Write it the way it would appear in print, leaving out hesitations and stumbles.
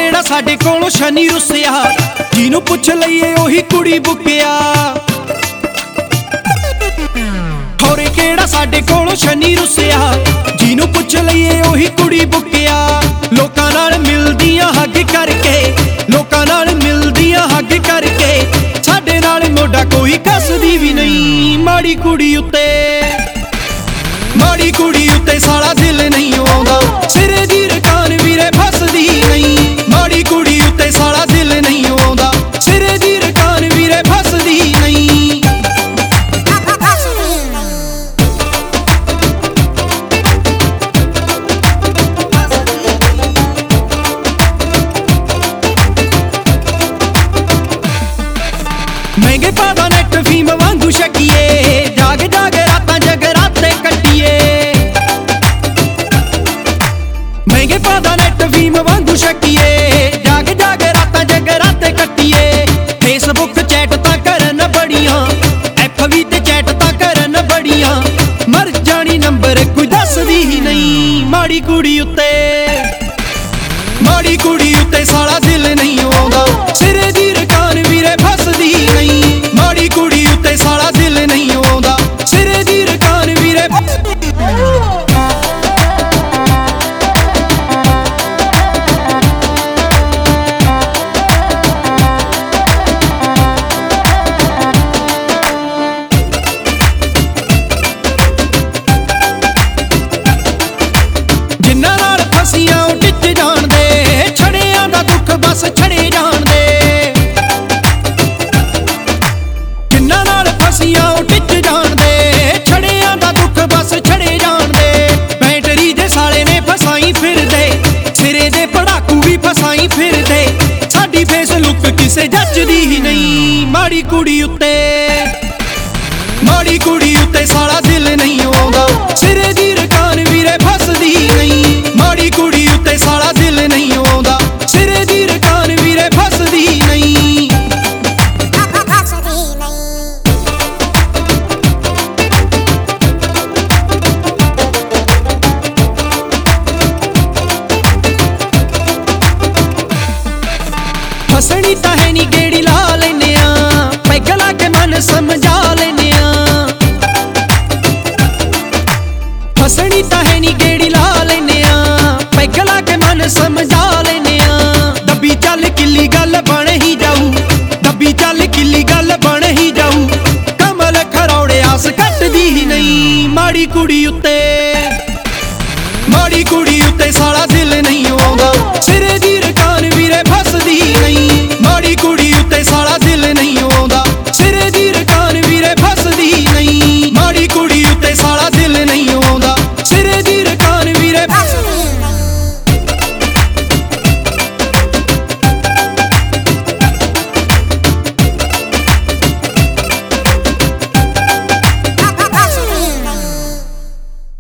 ਕਿਹੜਾ ਸਾਡੇ ਕੋਲੋਂ ਸ਼ਨੀ ਰੁੱਸਿਆ, ਜਿਹਨੂੰ ਪੁੱਛ ਲਈਏ ਉਹੀ ਕੁੜੀ ਬੁੱਕਿਆ। ਹੋਰੇ ਕਿਹੜਾ ਸਾਡੇ ਕੋਲੋਂ ਸ਼ਨੀ ਰੁੱਸਿਆ, ਜਿਹਨੂੰ ਪੁੱਛ ਲਈਏ ਉਹੀ ਕੁੜੀ ਬੁੱਕਿਆ। ਲੋਕਾਂ ਨਾਲ ਮਿਲਦੀਆਂ ਹੱਗ ਕਰਕੇ, ਲੋਕਾਂ ਨਾਲ ਮਿਲਦੀਆਂ ਹੱਗ ਕਰਕੇ, ਸਾਡੇ ਨਾਲ ਮੋਢਾ ਕੋਈ ਕੱਸਦੀ ਵੀ ਨਹੀਂ। ਮਾੜੀ ਕੁੜੀ ਉੱਤੇ, ਮਾੜੀ ਕੁੜੀ ਉੱਤੇ ਸਾਲਾ ਦਿਲ ਨਹੀਂ ਆਉਂਦਾ, ਸਿਰੇ ਦੀ ਰਕਾਨ ਵੀਰੇ ਫਸਦੀ ਨਹੀਂ। ਮਾੜੀ ਕੁੜੀ ਉੱਤੇ ਸਾਲਾ ਦਿਲ ਨਹੀਂ ਆਉਂਦਾ, ਸਿਰੇ ਦੀ ਰਕਾਨ ਵੀਰੇ ਫਸਦੀ ਨਹੀਂ। ਮਹਿੰਗੇ ਪਾਦਾ ਨੈਟ ਫੀਮ ਵਾਂਗੂ ਛਕੀਏ, ਜਾਗ ਜਾਗ ਰਾਤਾਂ ਜਗਰਾਤੇ ਕੱਟੀਏ। ਮਹਿੰਗੇ ਪਾਦਾ ਨੈਟ ਫੀਮ ਵਾਂਗੂ ਛਕੀਏ, ਜਾਗ ਜਾਗ ਰਾਤਾਂ ਜਗਰਾਤੇ ਕੱਟੀਏ। ਫੇਸਬੁੱਕ ਚੈਟ ਤਾਂ ਕਰਨ ਬੜੀਆਂ, FB ਤੇ ਚੈਟ ਤਾਂ ਕਰਨ ਬੜੀਆਂ, ਮਰ ਜਾਣੀ ਨੰਬਰ ਕੋਈ ਦੱਸਦੀ ਹੀ ਨਹੀਂ। ਮਾੜੀ ਕੁੜੀ ਉੱਤੇ, ਮਾੜੀ ਕੁੜੀ ਉੱਤੇ ਸਾਲਾ ਦਿਲ ਨਹੀਂ ਆਉਂਦਾ, ਸਿਰੇ ਦੀ ਰਕਾਨ ਵੀਰੇ ਫਸਦੀ ਨਹੀਂ। ਮਾੜੀ ਕੁੜੀ ਉੱਤੇ ਸਾਲਾ ਦਿਲ ਨਹੀਂ ਆਉਂਦਾ, ਸਿਰੇ ਦੀ ਰਕਾਨ ਵੀਰੇ ਜਿੰਨਾਂ ਨਾਲ ਫਸੀਆਂ ਉਹ ਟਿੱਚ ਜਾਣਦੇ, ਛੜਿਆਂ ਦਾ ਦੁੱਖ ਬਸ ਛੜੇ ਜਾਣਦੇ। ਜਿੰਨਾਂ ਨਾਲ ਫਸੀਆਂ ਉਹ ਟਿੱਚ ਜਾਣਦੇ, ਛੜਿਆਂ ਦਾ ਦੁੱਖ ਬਸ ਛੜੇ ਜਾਣਦੇ। ਬੈਟਰੀ ਦੇ ਸਾਲੇ ਨੇ ਫਸਾਈ ਫਿਰਦੇ, ਸਿਰੇ ਦੇ ਪੜਾਕੂ ਵੀ ਫਸਾਈ ਫਿਰਦੇ। ਸਾਡੀ ਫੇਸ ਲੁੱਕ ਕਿਸੇ ਜੱਜਦੀ ਹੀ ਨਹੀਂ। ਮਾੜੀ ਕੁੜੀ ਉੱਤੇ, ਮਾੜੀ ਕੁੜੀ ਉੱਤੇ ਸਾਲਾ ਦਿਲ ਨਹੀਂ ਆਉਂਦਾ, ਸਿਰੇ ਦੀ ਰਕਾਨ ਵੀਰੇ ਫਸਦੀ ਨਹੀਂ। ਮਾੜੀ ਕੁੜੀ ਉੱਤੇ ਸਾਲਾ ਦਿਲ ਨਹੀਂ ਆਉਂਦਾ, ਸਿਰੇ ਦੀ ਰਕਾਨ ਵੀਰੇ ਫਸਦੀ ਨਹੀਂ। ਹੱਸਣੀ ਤਾਂ ਹੈ ਨੀ ਗੇੜੀ ਲਾ ਲੈਨੇ ਆ, ਪੈਗ ਲਾ ਕੇ ਮਨ ਸਮਝਾ ਲੈਨੇ ਆ। ਹੱਸਣੀ ਤਾਂ ਹੈ ਨੀ ਗੇੜੀ ਲਾ ਲੈਨੇ ਆ, ਪੈਗ ਲਾ ਕੇ ਮਨ ਸਮਝਾ ਲੈਨੇ ਆ। ਦੱਬੀ ਚੱਲ ਕਿੱਲੀ ਗੱਲ ਬਣ ਹੀ ਜਾਊ, ਦੱਬੀ ਚੱਲ ਕਿੱਲੀ ਗੱਲ ਬਣ ਹੀ ਜਾਊ। ਕਮਲ ਖਰੌੜੇ ਆਸ ਕੱਟਦੀ ਹੀ ਨਹੀਂ। ਮਾੜੀ ਕੁੜੀ ਉੱਤੇ, ਮਾੜੀ ਕੁੜੀ ਉੱਤੇ ਸਾਲਾ ਦਿਲ ਨਹੀਂ ਆਉਂਦਾ, ਸਿਰੇ ਦੀ ਰਕਾਨ